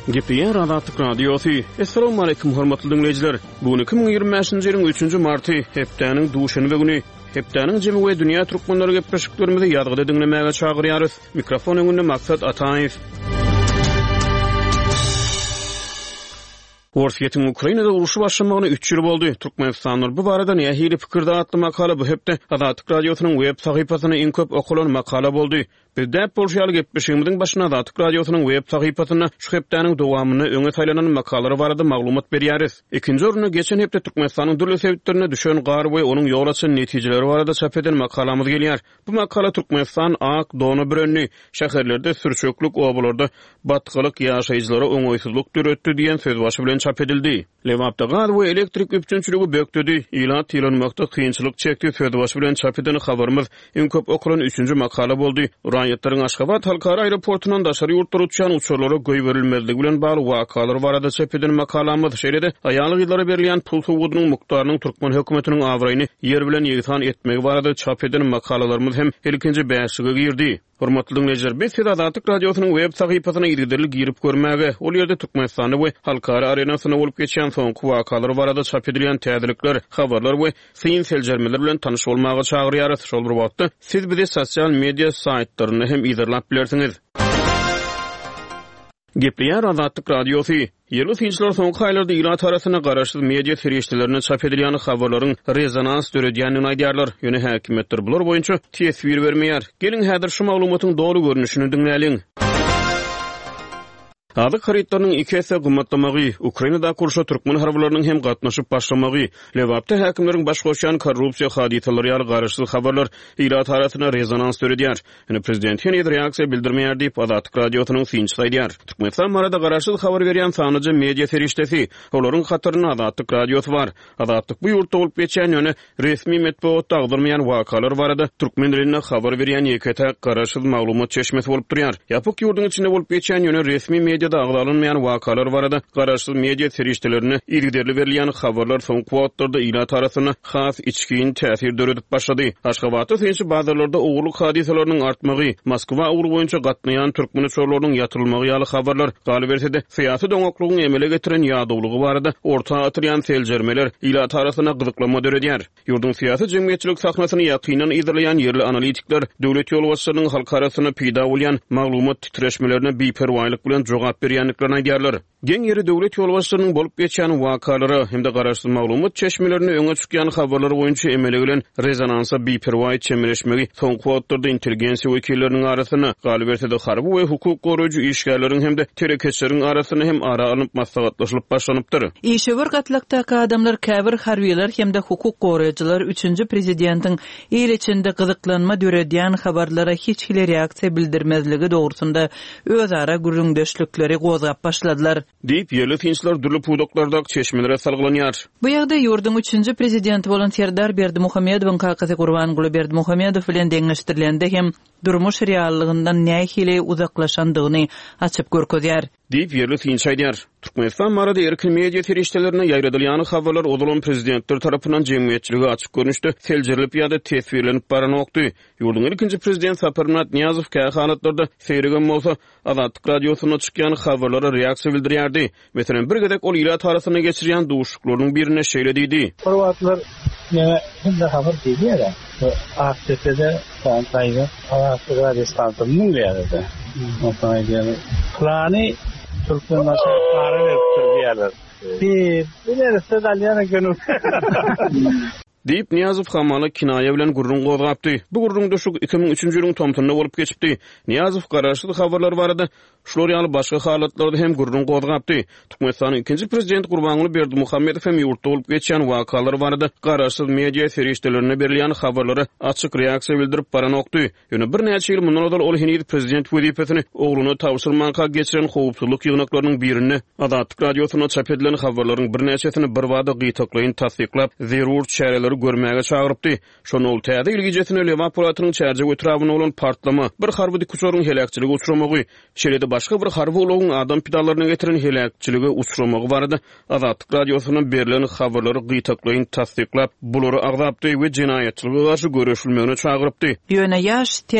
Gepleyen Azatlyk Radiosu. Assalamu alaykum hormatly dinleyijiler. Bugün 2025-nji ýylyň 3-nji marty, hepdeniň duşanby güni. Hepdeniň jemy we dünýä türkmenleri gepleşiklerimizi ýadgyda dinlemäge çagyrýarys. Mikrofon öňünde Maksat Ataýew. Orsiýetiň Ukrainada uruşy başlamagyna 3 ýyl boldy. Türkmenistanlar bu barada nähili pikirde atly makala bu hepde Azatlyk Radiosynyň web sahypasyna iň köp okulan makala boldy. Bizde Polşaly gepleşigimiziň başyna Azatlyk Radiosynyň web sahypasyna şu hepdeniň dowamyny öňe taýlanan makalary barada maglumat berýäris. Ikinji oruna geçen hepde Türkmenistanyň dürli sebitlerine düşen gary we onuň ýol açan netijeleri barada çap eden makalamyz gelýär. Bu makala Türkmenistan, Ak, Donu Brönni şäherlerde sürçöklük obalarda batgylyk ýaşaýjylara oňoýsuzlyk döretdi diýen söz başy bilen çap edildi. Lewapda gaz we elektrik üpçünçüligi bökdüdi. Ýylan tiýlenmekde kynçylyk çekdi söz başy bilen çap eden habarymyz iň köp okulan 3-nji makala boldy. Uranyýetlaryň Aşgabat halkara aeroportundan daşary ýurtlara uçan uçurlara göý berilmezligi bilen bagly wakalar barada çap eden makalamyz şeýlede aýalyk ýyllara berilýän pul suwudynyň mukdarynyň Türkmen hökümetiniň awraýyny ýer bilen ýygytan etmegi barada çap eden makalalarymyz hem ilkinji bäşige girdi. Hormatly dinleyijiler, biz Azatlyk Radiosynyň web sahypasyna ýerli girip görmäge, ol ýerde Türkmenistany we halkara arenasyna bolup geçen soňky wakalary barada çap edilýän täzelikler, habarlar we syn seljermeler bilen tanyş bolmagy çagyrýarys. Şol bir wagtda siz bizi sosial media saýtlaryny hem ýerlap bilersiňiz. Gepleyen Azatlyk Radiosu. Ýerli synçylar soňky aýlarda ýyla tarasyna garaşsyz media feriştelerine çap edilýän habarlaryň rezonans döredýänini aýdýarlar. Ýöne häkimetler bular boýunça tesbir bermeýär. Gelin häzir şu maglumatyň dogry görnüşini dinläliň. Adyk haritlarynyň iki esse gymmatlamagy, Ukrainada kurşa türkmen harbylarynyň hem gatnaşyp başlamagy, Lewapda häkimleriň baş goşan korrupsiýa hadiseleri ýaly garaşsyz habarlar ýyla tarasyna rezonans döredýär. Ýöne prezident ýene reaksiýa bildirmeýär diýip Azatlyk Radiosynyň synçy aýdýar. Türkmenistan barada garaşsyz habar berýän sanyjy media feriştesi, olaryň hatyryna Azatlyk Radiosy bar. Azatlyk bu ýurtda bolup geçen ýöne resmi metbuatda agdyrmaýan wakalar barada türkmen diline habar berýän ýekete garaşsyz maglumat çeşmesi bolup durýar. Ýapyk ýurdun içinde bolup geçen ýöne resmi media da agdalanmayan wakalar barada garaşsyz media feriştelerine ilgiderli berilýän habarlar soňky wagtlarda ýyla tarasyna has içkiň täsir döredip başlady. Aşgabatda synçy bazarlarda oğurluk hadiselerining artmagy, Moskwa uğru boýunça gatnaýan türkmen çorlarynyň ýatyrylmagy ýaly habarlar galyp bersede syýasy doňoklugyny emele getiren ýagdawlygy barada ortaga atyrýan seljermeler ýyla tarasyna gyzyklama döredýär. Ýurdun syýasy jemgyýetçilik sahnasyny ýakynan ýerleýän ýerli analitikler döwlet ýolbaşçylarynyň halk arasynda peýda bolýan maglumat titreşmelerine biperwaýlyk bilen jogap berýänliklerini aýdýarlar. Geň ýeri döwlet ýolbaşçylarynyň bolup geçen wakalary hem de garaşsyz maglumat çeşmelerini öňe çykýan habarlar boýunça emele bilen rezonansa biperwaý çemleşmegi soňky wagtlarda intelligensiýa wekilleriniň arasyna galyp bersede harby we hukuk goraýjy işgärleriň hem de terekeçleriň arasyna hem ara alyp maslahatlaşyp başlanypdyr. Işewer gatlykdaky adamlar käbir harbiýler hem de hukuk goraýjylar 3-nji prezidentiň ýer içinde gyzyklanma döredýän habarlara hiç hili reaksiýa bildirmezligi dogrusynda özara gürrüňdeşlikleri gozgap başladylar. Diýip ýerli synçylar dürli pudoklarda çeşmelere salgılanýar. Bu ýagda ýurdun 3-nji prezidenti bolan Serdar Berdimuhammedowyň kakazy Gurbanguly Berdimuhammedow bilen deňleşdirilende hem durmuş reallygyndan nähili uzaklaşandygyny açyp görkezýär. Diýip ýerli synçy aýdýar. Türkmenistan barada erkin media feriştelerine ýaýradylýan habarlar odulan prezidentler tarapyndan jemgyýetçiligi açyk görnüşde seljerilip ýa-da tesbirlenip baranokdy. Ýurdun ikinji prezident Saparmat Niýazow käy halatlarda seýregen bolsa Azatlyk Radiosyna çykýan habarlara reaksiýa bildirýärdi. Meselem bir gedek ol ýyla tarasyna geçirýän duşuklaryň birine şeýle diýdi. Horwatlar ýene hinde habar diýýär. AKT'de taýga Azatlyk Radiosynyň ýerinde. Ondan aýdýar. Plany Türkmenler para verip durýarlar. Bilerse dalyana gönül. Diýip Niýazow hamaly kinaýa bilen gurrun gozgapdy. Bu gurrun döşük 2003-nji ýylyň tomtunyna bolup geçipdi. Niýazow garaşsyz habarlar barada şolar ýaly başga halatlarda hem gurrun gozgapdy. Türkmenistanyň ikinji prezidenti Gurbanguly Berdimuhammedow hem ýurtda bolup geçen wakalar barada garaşsyz media feriştelerine berilýän habarlara açyk reaksiýa bildirip baranokdy. Ýöne bir näçe ýyl mundan odal ol henüz prezident wezipesini ogluny tawsyrmanka geçiren howpsuzlyk ýygnaklarynyň birini Azatlyk Radiosyna çap edilen habarlaryň bir näçesini bir wada gytaklaýyn tasdiklap zerur çäreler görmäge çagyrypdy. Şonu ol täze ilgijesini Lewap polatynyň çärje götürabyny bolan partlama, bir harby dikusoryň helakçylygy uçuramagy, şeýle başga bir harby olagyň adam pidalaryna getiren helakçylygy uçuramagy barada Azatlyk Radiosynyň berilen habarlary gytaklaýyn tasdiklap, bulary agdapdy we jinayetçiligi garşy görüşilmegine çagyrypdy. Ýöne ýaş